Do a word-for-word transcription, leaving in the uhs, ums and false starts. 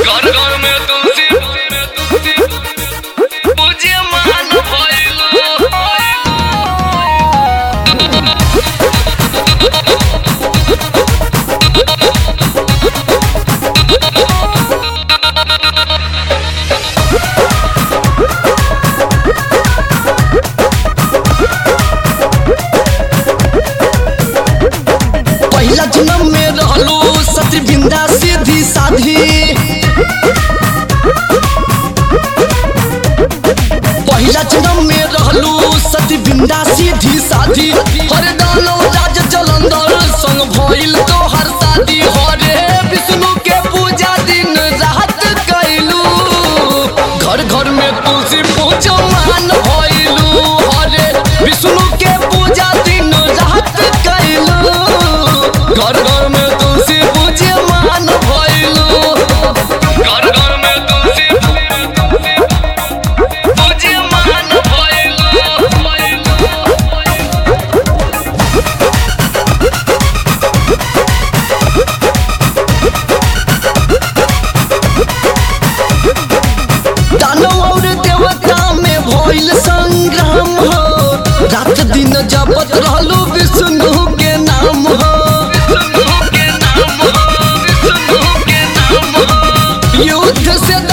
घर घर में तुलसी पूजे मान भइलो। पहला जन्म में रहलू सती बिंदा सीधी साधी, पहला जन्म में रहलू सती बिंदा सीधी साधी। हर दानव राज जलंधर संग भइल तो हर शादी। हरे विष्णु के पूजा दिन रात कैलू, घर घर में तुलसी पूजा मान भइलू। हरे विष्णु के पूजा दिन रात कैलू, घर घर में तुलसी पूजे मान भइलू। घर घर में तुलसी पूजे मान भइलो। दानव और देवता में भइल संग्राम हो, रात दिन जपत रहलू विष्णु के नाम हो। विष्णु के नाम हो, विष्णु के नाम हो। युद्ध से